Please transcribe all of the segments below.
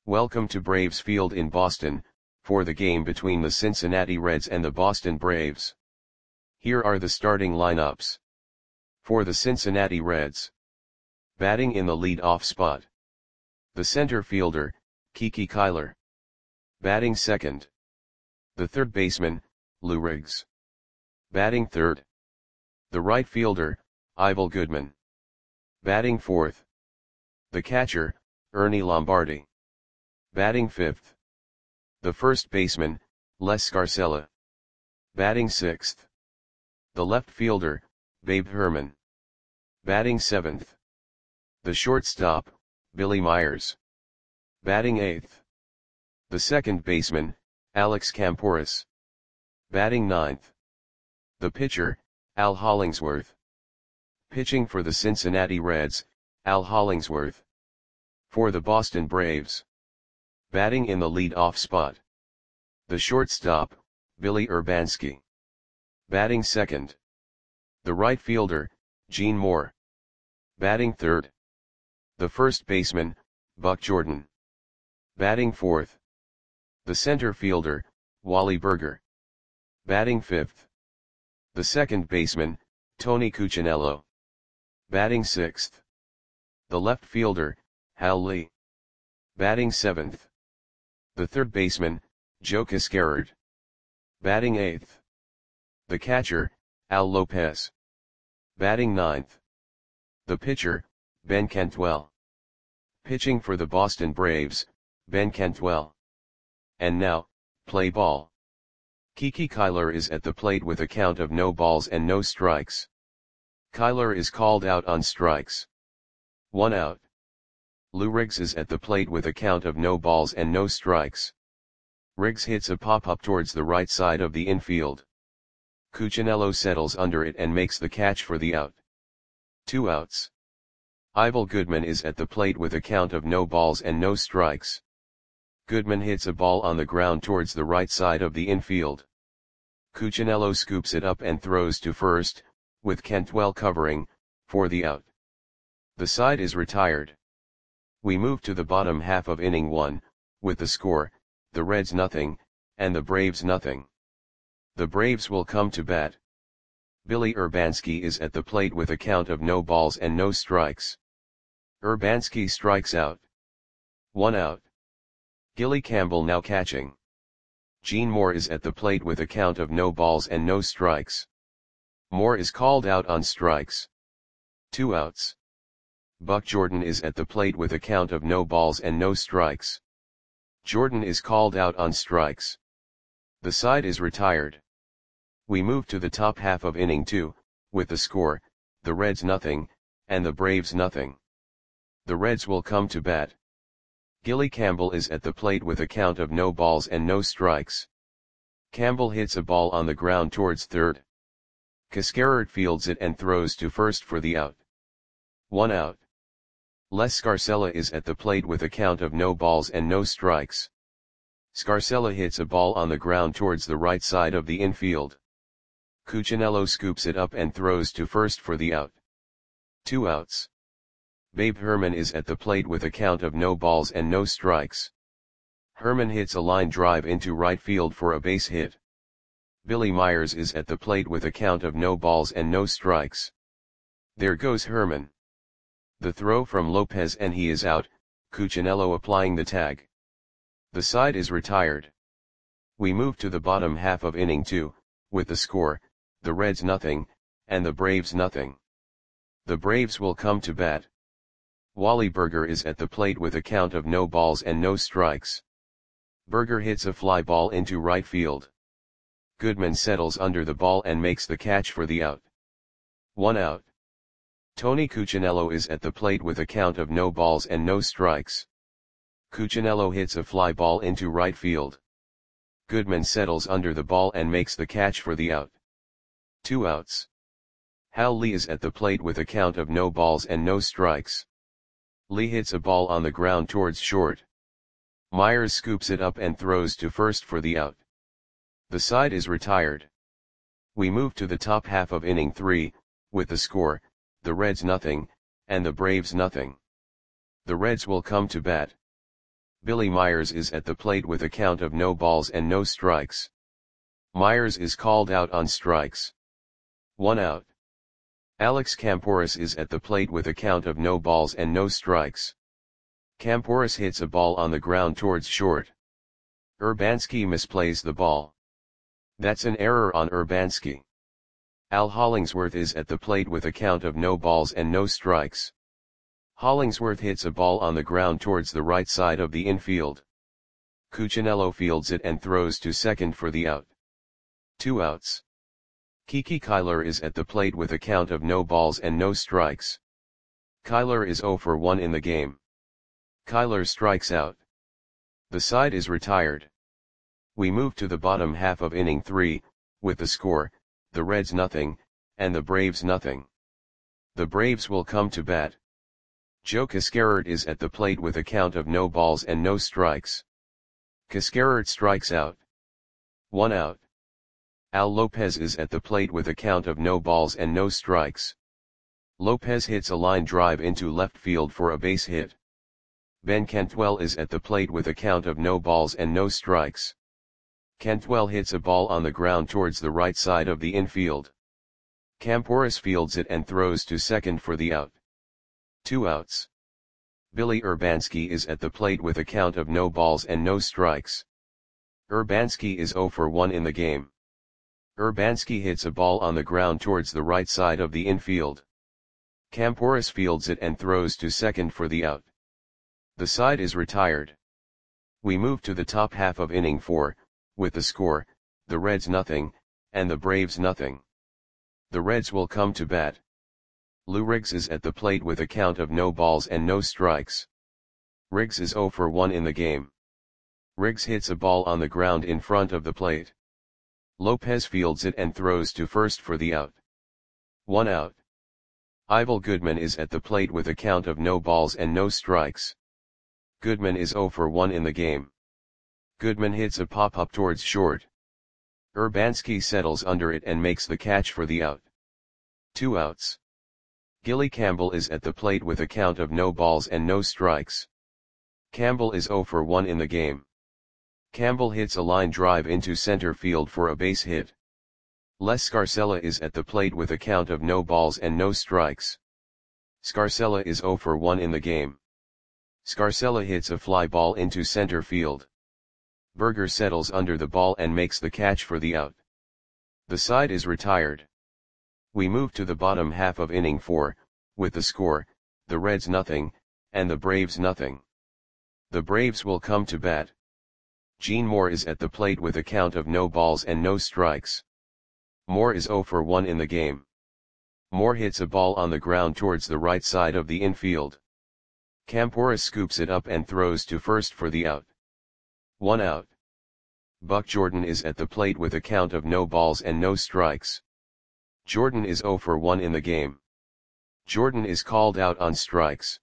Welcome to Braves Field in Boston, for the game between the Cincinnati Reds and the Boston Braves. Here are the starting lineups. For the Cincinnati Reds. Batting in the lead-off spot. The center fielder, Kiki Kyler. Batting second. The third baseman, Lou Riggs. Batting third. The right fielder, Ivel Goodman. Batting fourth. The catcher, Ernie Lombardi. Batting fifth. The first baseman, Les Scarcella. Batting sixth. The left fielder, Babe Herman. Batting seventh. The shortstop, Billy Myers. Batting eighth. The second baseman, Alex Camporis. Batting ninth. The pitcher, Al Hollingsworth. Pitching for the Cincinnati Reds, Al Hollingsworth. For the Boston Braves. Batting in the lead-off spot. The shortstop, Billy Urbanski. Batting second. The right fielder, Gene Moore. Batting third. The first baseman, Buck Jordan. Batting fourth. The center fielder, Wally Berger. Batting fifth. The second baseman, Tony Cuccinello. Batting sixth. The left fielder, Hal Lee. Batting seventh. The third baseman, Joe Cascarard. Batting eighth. The catcher, Al Lopez. Batting ninth. The pitcher, Ben Cantwell. Pitching for the Boston Braves, Ben Cantwell. And now, play ball. Kiki Kyler is at the plate with a count of no balls and no strikes. Kyler is called out on strikes. 1 out. Lou Riggs is at the plate with a count of no balls and no strikes. Riggs hits a pop-up towards the right side of the infield. Cuccinello settles under it and makes the catch for the out. 2 outs. Ivel Goodman is at the plate with a count of no balls and no strikes. Goodman hits a ball on the ground towards the right side of the infield. Cuccinello scoops it up and throws to first, with Cantwell covering, for the out. The side is retired. We move to the bottom half of inning 1, with the score, the Reds nothing, and the Braves nothing. The Braves will come to bat. Billy Urbanski is at the plate with a count of no balls and no strikes. Urbanski strikes out. 1 out. Gilly Campbell now catching. Gene Moore is at the plate with a count of no balls and no strikes. Moore is called out on strikes. 2 outs. Buck Jordan is at the plate with a count of no balls and no strikes. Jordan is called out on strikes. The side is retired. We move to the top half of inning 2, with the score, the Reds nothing, and the Braves nothing. The Reds will come to bat. Gilly Campbell is at the plate with a count of no balls and no strikes. Campbell hits a ball on the ground towards third. Cascarard fields it and throws to first for the out. 1 out. Les Scarcella is at the plate with a count of no balls and no strikes. Scarcella hits a ball on the ground towards the right side of the infield. Cuccinello scoops it up and throws to first for the out. 2 outs. Babe Herman is at the plate with a count of no balls and no strikes. Herman hits a line drive into right field for a base hit. Billy Myers is at the plate with a count of no balls and no strikes. There goes Herman. The throw from Lopez and he is out, Cuccinello applying the tag. The side is retired. We move to the bottom half of inning 2, with the score, the Reds nothing, and the Braves nothing. The Braves will come to bat. Wally Berger is at the plate with a count of no balls and no strikes. Berger hits a fly ball into right field. Goodman settles under the ball and makes the catch for the out. 1 out. Tony Cuccinello is at the plate with a count of no balls and no strikes. Cuccinello hits a fly ball into right field. Goodman settles under the ball and makes the catch for the out. 2 outs. Hal Lee is at the plate with a count of no balls and no strikes. Lee hits a ball on the ground towards short. Myers scoops it up and throws to first for the out. The side is retired. We move to the top half of inning 3, with the score, the Reds nothing, and the Braves nothing. The Reds will come to bat. Billy Myers is at the plate with a count of no balls and no strikes. Myers is called out on strikes. 1 out. Alex Kamporis is at the plate with a count of no balls and no strikes. Kamporis hits a ball on the ground towards short. Urbanski misplays the ball. That's an error on Urbanski. Al Hollingsworth is at the plate with a count of no balls and no strikes. Hollingsworth hits a ball on the ground towards the right side of the infield. Cuccinello fields it and throws to second for the out. 2 outs. Kiki Kyler is at the plate with a count of no balls and no strikes. Kyler is 0 for 1 in the game. Kyler strikes out. The side is retired. We move to the bottom half of inning 3, with the score, the Reds nothing, and the Braves nothing. The Braves will come to bat. Joe Cascarert is at the plate with a count of no balls and no strikes. Cascarert strikes out. 1 out. Al Lopez is at the plate with a count of no balls and no strikes. Lopez hits a line drive into left field for a base hit. Ben Cantwell is at the plate with a count of no balls and no strikes. Cantwell hits a ball on the ground towards the right side of the infield. Kamporis fields it and throws to second for the out. 2 outs. Billy Urbanski is at the plate with a count of no balls and no strikes. Urbanski is 0 for 1 in the game. Urbanski hits a ball on the ground towards the right side of the infield. Kamporis fields it and throws to second for the out. The side is retired. We move to the top half of inning 4, with the score, the Reds nothing, and the Braves nothing. The Reds will come to bat. Lou Riggs is at the plate with a count of no balls and no strikes. Riggs is 0 for 1 in the game. Riggs hits a ball on the ground in front of the plate. Lopez fields it and throws to first for the out. 1 out. Ivel Goodman is at the plate with a count of no balls and no strikes. Goodman is 0 for 1 in the game. Goodman hits a pop-up towards short. Urbanski settles under it and makes the catch for the out. 2 outs. Gilly Campbell is at the plate with a count of no balls and no strikes. Campbell is 0 for 1 in the game. Campbell hits a line drive into center field for a base hit. Les Scarcella is at the plate with a count of no balls and no strikes. Scarcella is 0 for 1 in the game. Scarcella hits a fly ball into center field. Berger settles under the ball and makes the catch for the out. The side is retired. We move to the bottom half of inning 4, with the score, the Reds nothing, and the Braves nothing. The Braves will come to bat. Gene Moore is at the plate with a count of no balls and no strikes. Moore is 0 for 1 in the game. Moore hits a ball on the ground towards the right side of the infield. Kamporis scoops it up and throws to first for the out. 1 out. Buck Jordan is at the plate with a count of no balls and no strikes. Jordan is 0 for 1 in the game. Jordan is called out on strikes.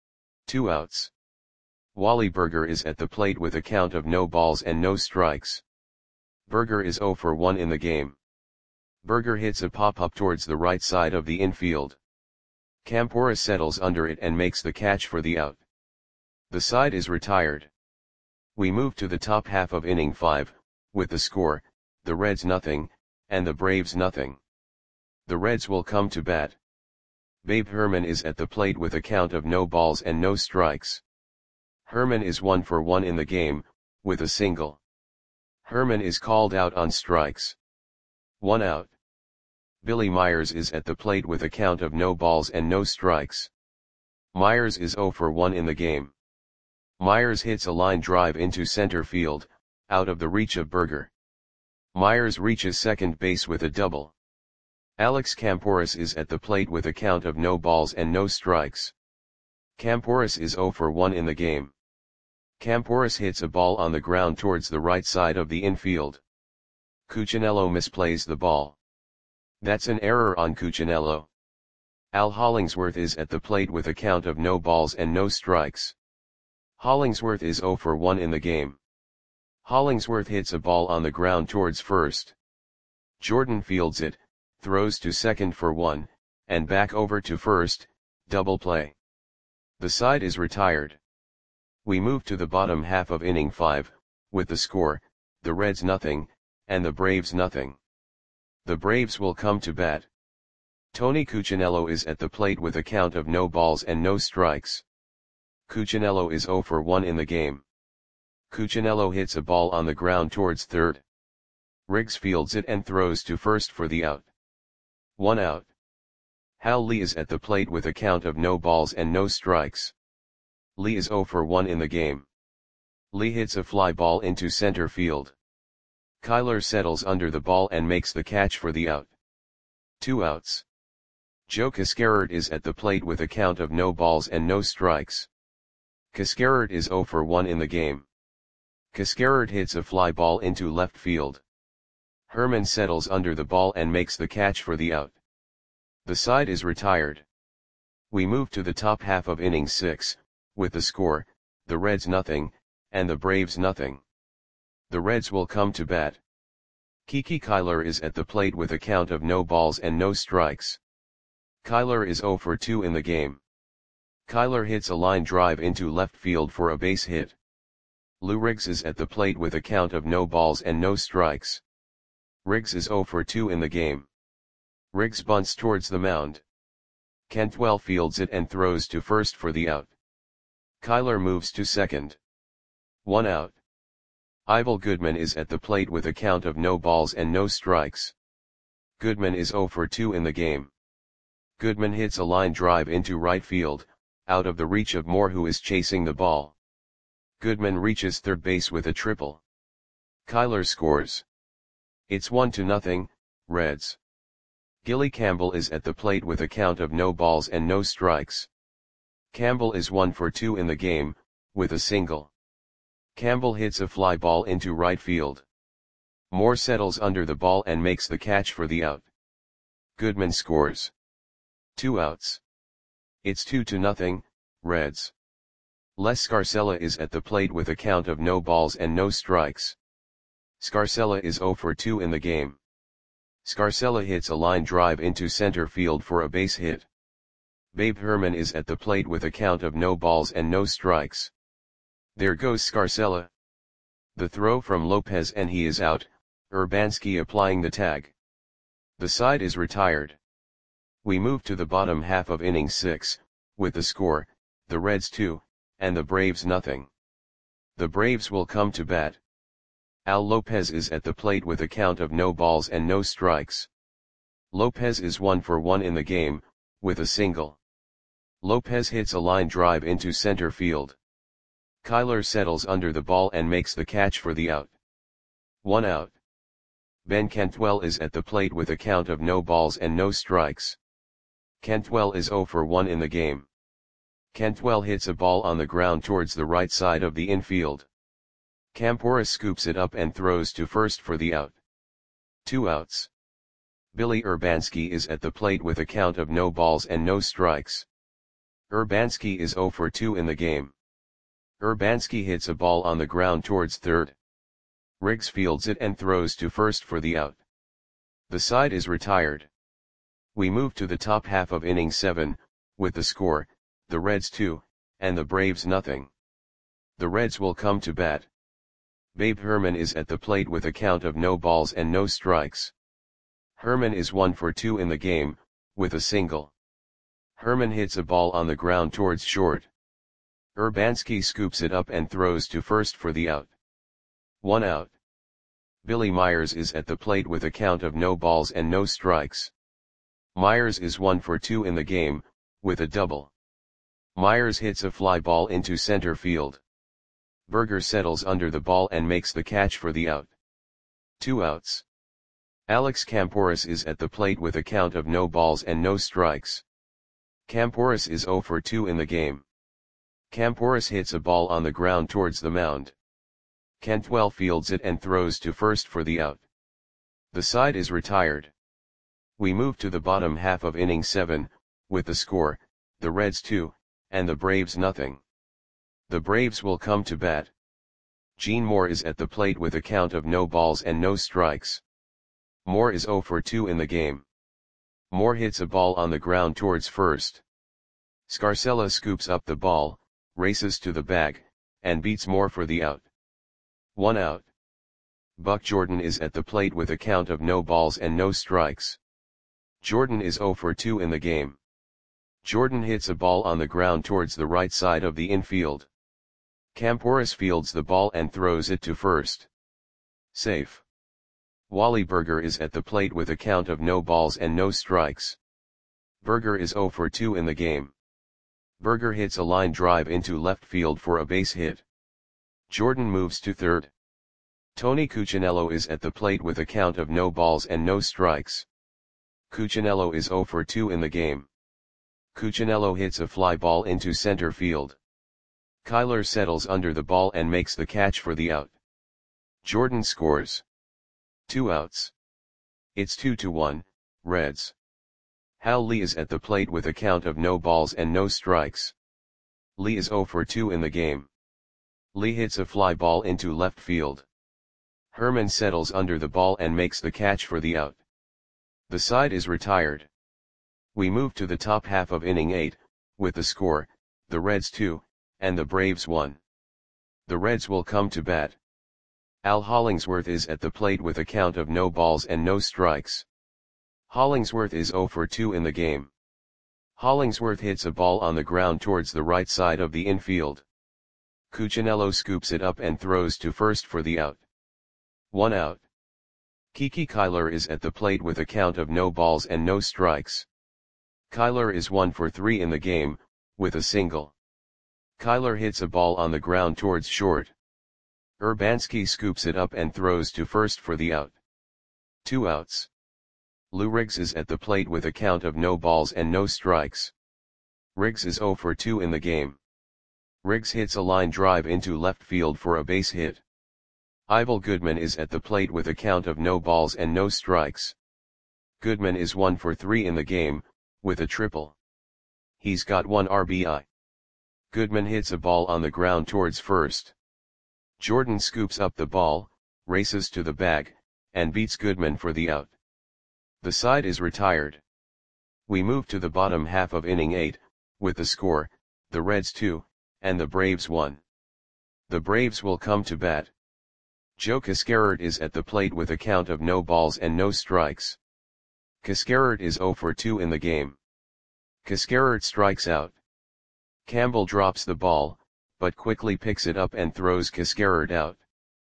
2 outs. Wally Berger is at the plate with a count of no balls and no strikes. Berger is 0 for 1 in the game. Berger hits a pop-up towards the right side of the infield. Kamporis settles under it and makes the catch for the out. The side is retired. We move to the top half of inning 5, with the score, the Reds nothing, and the Braves nothing. The Reds will come to bat. Babe Herman is at the plate with a count of no balls and no strikes. Herman is 1 for 1 in the game, with a single. Herman is called out on strikes. 1 out. Billy Myers is at the plate with a count of no balls and no strikes. Myers is 0 for 1 in the game. Myers hits a line drive into center field, out of the reach of Berger. Myers reaches second base with a double. Alex Kamporis is at the plate with a count of no balls and no strikes. Kamporis is 0 for 1 in the game. Kamporis hits a ball on the ground towards the right side of the infield. Cuccinello misplays the ball. That's an error on Cuccinello. Al Hollingsworth is at the plate with a count of no balls and no strikes. Hollingsworth is 0 for 1 in the game. Hollingsworth hits a ball on the ground towards first. Jordan fields it, throws to second for 1, and back over to first, double play. The side is retired. We move to the bottom half of inning 5, with the score, the Reds nothing, and the Braves nothing. The Braves will come to bat. Tony Cuccinello is at the plate with a count of no balls and no strikes. Cuccinello is 0 for 1 in the game. Cuccinello hits a ball on the ground towards third. Riggs fields it and throws to first for the out. 1 out. Hal Lee is at the plate with a count of no balls and no strikes. Lee is 0 for 1 in the game. Lee hits a fly ball into center field. Kyler settles under the ball and makes the catch for the out. 2 outs. Joe Cascarard is at the plate with a count of no balls and no strikes. Cascarard is 0 for 1 in the game. Cascarard hits a fly ball into left field. Herman settles under the ball and makes the catch for the out. The side is retired. We move to the top half of inning 6, with the score, the Reds nothing, and the Braves nothing. The Reds will come to bat. Kiki Kyler is at the plate with a count of no balls and no strikes. Kyler is 0 for 2 in the game. Kyler hits a line drive into left field for a base hit. Lou Riggs is at the plate with a count of no balls and no strikes. Riggs is 0 for 2 in the game. Riggs bunts towards the mound. Cantwell fields it and throws to first for the out. Kyler moves to second. 1 out. Ivel Goodman is at the plate with a count of no balls and no strikes. Goodman is 0 for 2 in the game. Goodman hits a line drive into right field, out of the reach of Moore who is chasing the ball. Goodman reaches third base with a triple. Kyler scores. It's 1-0, Reds. Gilly Campbell is at the plate with a count of no balls and no strikes. Campbell is 1 for 2 in the game, with a single. Campbell hits a fly ball into right field. Moore settles under the ball and makes the catch for the out. Goodman scores. 2 outs. It's 2-0, Reds. Les Scarcella is at the plate with a count of no balls and no strikes. Scarcella is 0 for 2 in the game. Scarcella hits a line drive into center field for a base hit. Babe Herman is at the plate with a count of no balls and no strikes. There goes Scarcella. The throw from Lopez and he is out, Urbanski applying the tag. The side is retired. We move to the bottom half of inning 6, with the score, the Reds 2, and the Braves nothing. The Braves will come to bat. Al Lopez is at the plate with a count of no balls and no strikes. Lopez is 1 for 1 in the game, with a single. Lopez hits a line drive into center field. Kyler settles under the ball and makes the catch for the out. 1 out. Ben Cantwell is at the plate with a count of no balls and no strikes. Cantwell is 0 for 1 in the game. Cantwell hits a ball on the ground towards the right side of the infield. Campora scoops it up and throws to first for the out. 2 outs. Billy Urbanski is at the plate with a count of no balls and no strikes. Urbanski is 0 for 2 in the game. Urbanski hits a ball on the ground towards third. Riggs fields it and throws to first for the out. The side is retired. We move to the top half of inning 7, with the score, the Reds 2, and the Braves nothing. The Reds will come to bat. Babe Herman is at the plate with a count of no balls and no strikes. Herman is 1 for 2 in the game, with a single. Herman hits a ball on the ground towards short. Urbanski scoops it up and throws to first for the out. 1 out. Billy Myers is at the plate with a count of no balls and no strikes. Myers is 1 for 2 in the game, with a double. Myers hits a fly ball into center field. Berger settles under the ball and makes the catch for the out. 2 outs. Alex Camporis is at the plate with a count of no balls and no strikes. Camporis is 0 for 2 in the game. Camporis hits a ball on the ground towards the mound. Cantwell fields it and throws to first for the out. The side is retired. We move to the bottom half of inning 7, with the score, the Reds 2, and the Braves nothing. The Braves will come to bat. Gene Moore is at the plate with a count of no balls and no strikes. Moore is 0 for 2 in the game. Moore hits a ball on the ground towards first. Scarcella scoops up the ball, races to the bag, and beats Moore for the out. 1 out. Buck Jordan is at the plate with a count of no balls and no strikes. Jordan is 0 for 2 in the game. Jordan hits a ball on the ground towards the right side of the infield. Camporis fields the ball and throws it to first. Safe. Wally Berger is at the plate with a count of no balls and no strikes. Berger is 0 for 2 in the game. Berger hits a line drive into left field for a base hit. Jordan moves to third. Tony Cuccinello is at the plate with a count of no balls and no strikes. Cuccinello is 0 for 2 in the game. Cuccinello hits a fly ball into center field. Kyler settles under the ball and makes the catch for the out. Jordan scores. 2 outs. It's 2-1, Reds. Hal Lee is at the plate with a count of no balls and no strikes. Lee is 0 for 2 in the game. Lee hits a fly ball into left field. Herman settles under the ball and makes the catch for the out. The side is retired. We move to the top half of inning 8, with the score, the Reds 2, and the Braves 1. The Reds will come to bat. Al Hollingsworth is at the plate with a count of no balls and no strikes. Hollingsworth is 0 for 2 in the game. Hollingsworth hits a ball on the ground towards the right side of the infield. Cuccinello scoops it up and throws to first for the out. 1 out. Kiki Kyler is at the plate with a count of no balls and no strikes. Kyler is 1 for 3 in the game, with a single. Kyler hits a ball on the ground towards short. Urbanski scoops it up and throws to first for the out. 2 outs. Lou Riggs is at the plate with a count of no balls and no strikes. Riggs is 0 for 2 in the game. Riggs hits a line drive into left field for a base hit. Ivel Goodman is at the plate with a count of no balls and no strikes. Goodman is 1 for 3 in the game, with a triple. He's got 1 RBI. Goodman hits a ball on the ground towards first. Jordan scoops up the ball, races to the bag, and beats Goodman for the out. The side is retired. We move to the bottom half of inning 8, with the score, the Reds 2, and the Braves 1. The Braves will come to bat. Joe Cascarard is at the plate with a count of no balls and no strikes. Cascarard is 0 for 2 in the game. Cascarard strikes out. Campbell drops the ball, but quickly picks it up and throws Cascarard out.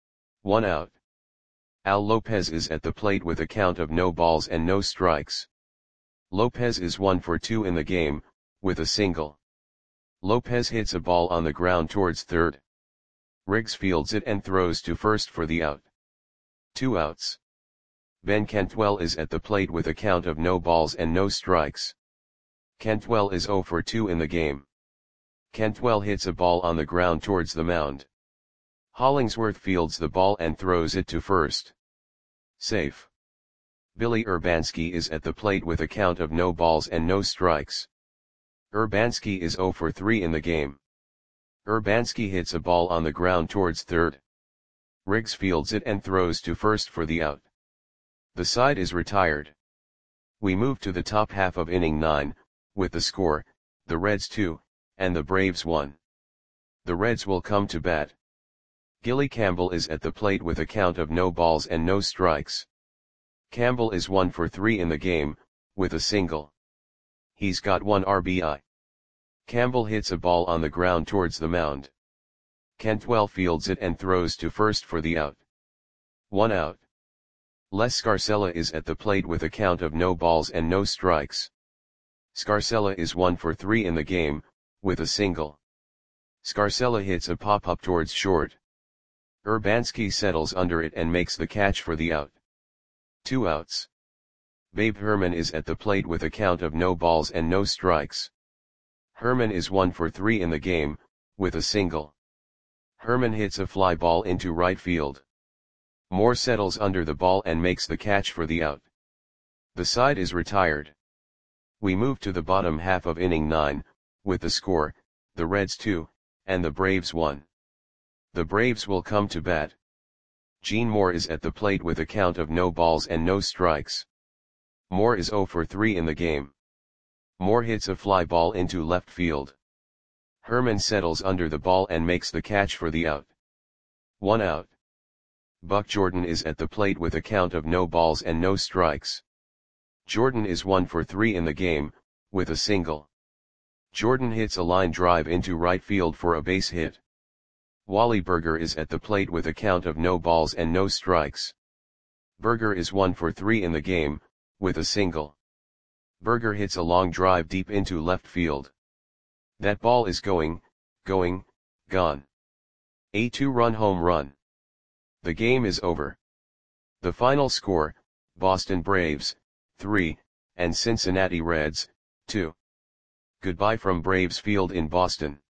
1 out. Al Lopez is at the plate with a count of no balls and no strikes. Lopez is 1 for 2 in the game, with a single. Lopez hits a ball on the ground towards third. Riggs fields it and throws to first for the out. 2 outs. Ben Cantwell is at the plate with a count of no balls and no strikes. Cantwell is 0 for 2 in the game. Cantwell hits a ball on the ground towards the mound. Hollingsworth fields the ball and throws it to first. Safe. Billy Urbanski is at the plate with a count of no balls and no strikes. Urbanski is 0 for 3 in the game. Urbanski hits a ball on the ground towards third. Riggs fields it and throws to first for the out. The side is retired. We move to the top half of inning 9, with the score, the Reds 2, and the Braves 1. The Reds will come to bat. Gilly Campbell is at the plate with a count of no balls and no strikes. Campbell is 1 for 3 in the game, with a single. He's got 1 RBI. Campbell hits a ball on the ground towards the mound. Cantwell fields it and throws to first for the out. 1 out. Les Scarcella is at the plate with a count of no balls and no strikes. Scarcella is 1 for 3 in the game, with a single. Scarcella hits a pop-up towards short. Urbanski settles under it and makes the catch for the out. 2 outs. Babe Herman is at the plate with a count of no balls and no strikes. Herman is 1 for 3 in the game, with a single. Herman hits a fly ball into right field. Moore settles under the ball and makes the catch for the out. The side is retired. We move to the bottom half of inning 9, with the score, the Reds 2, and the Braves 1. The Braves will come to bat. Gene Moore is at the plate with a count of no balls and no strikes. Moore is 0 for 3 in the game. Moore hits a fly ball into left field. Herman settles under the ball and makes the catch for the out. 1 out. Buck Jordan is at the plate with a count of no balls and no strikes. Jordan is 1 for 3 in the game, with a single. Jordan hits a line drive into right field for a base hit. Wally Burger is at the plate with a count of no balls and no strikes. Burger is 1 for 3 in the game, with a single. Burger hits a long drive deep into left field. That ball is going, gone. A 2-run home run. The game is over. The final score, Boston Braves, 3, and Cincinnati Reds, 2. Goodbye from Braves Field in Boston.